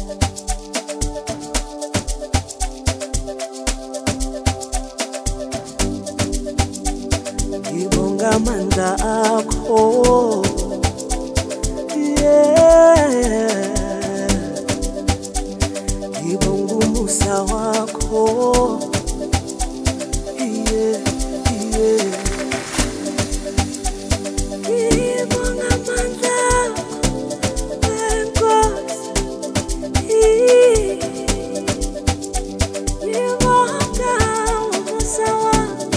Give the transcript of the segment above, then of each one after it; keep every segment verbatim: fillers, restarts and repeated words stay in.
Ngibonga amandla akho, yeah. Ngibonga umusa wakho, yeah, yeah. Ngibonga amandla enkosi, ngibonga umusa wakho.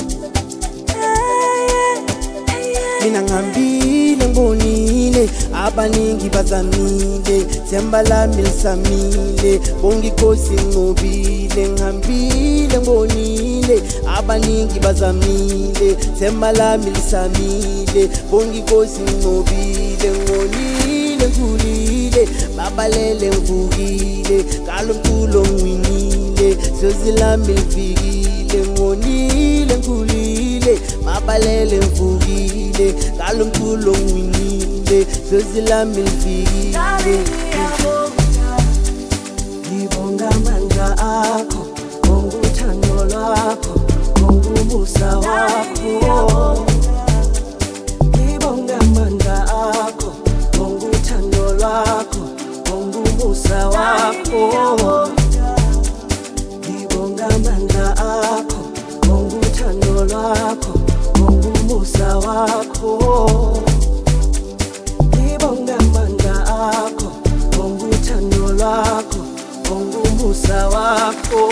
Mina ngihambile ngibonile abaningi bazamile, themba lami lisamile, bonke inkosi nqobile. Ngihambile ngibonile abaningi bazamile, themba lami lisamile, bonke inkosi nqobile. Ngonile ngikhulile babalele ngivukile, ngalo mculo ngiwinile, dlozi lami lifikile. Ngonile ngikhulile babalele ngivukile, ngalo mculo ngiwinile, dlozi lami lifikile. Ngibonga amandla akho, ngibonga uthando lwakho, ngibonga umusa wakho. Ngibonga amandla akho, ngibonga uthando lwakho, ngibonga umusa wakho. Ngibonga amandla akho, ngibonga uthando lwakho, ngibonga umusa wakho. Ngibonga amandla akho, ngibonga uthando lwakho, ngibonga umusa wakho.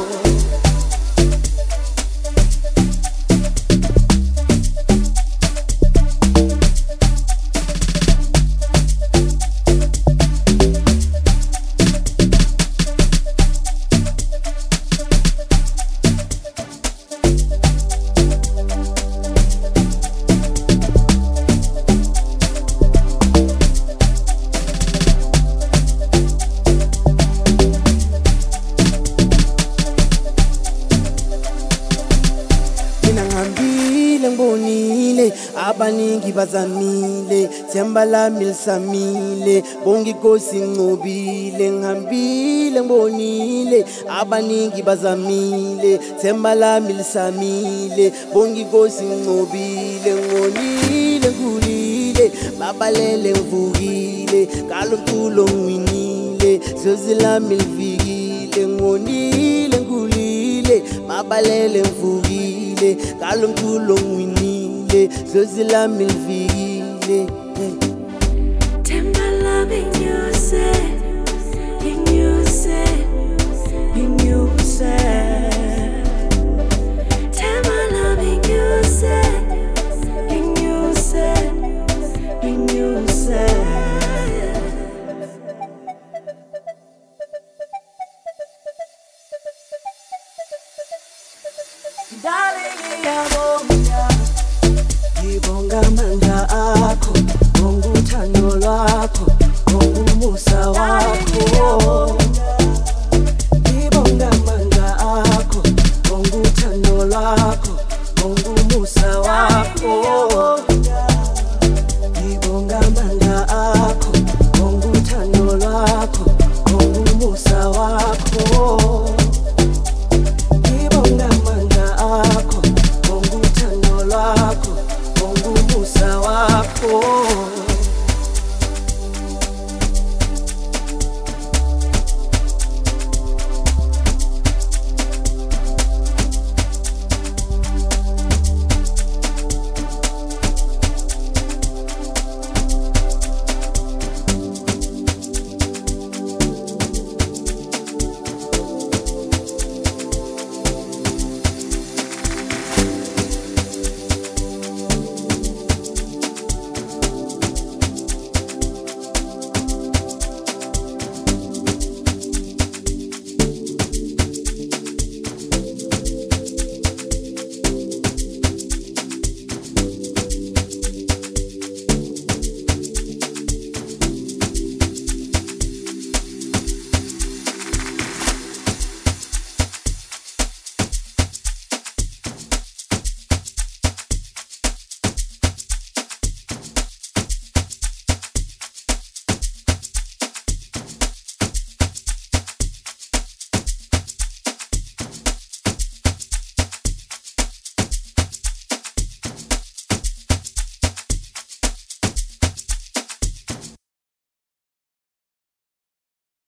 Ngihambile ngibonile abaningi bazamile, themba lami lisamile, bonke inkosi nqobile. Ngihambile ngibonile abaningi bazamile, themba lami lisamile, bonke inkosi nqobile. Ngonile ngikhulile babalele ngivukile, ngalo mculo ngiwinile, dlozi lami lifikile. Ngonile ngikhulile babalele ngivukile, ngalo mculo ngiwinile, dlozi lami lifikile. Themba lami nginyuse, nginyuse, nginyuse. Themba lami nginyuse, nginyuse, nginyuse. Ngibonga amandla akho, ngibonga uthando lwakho,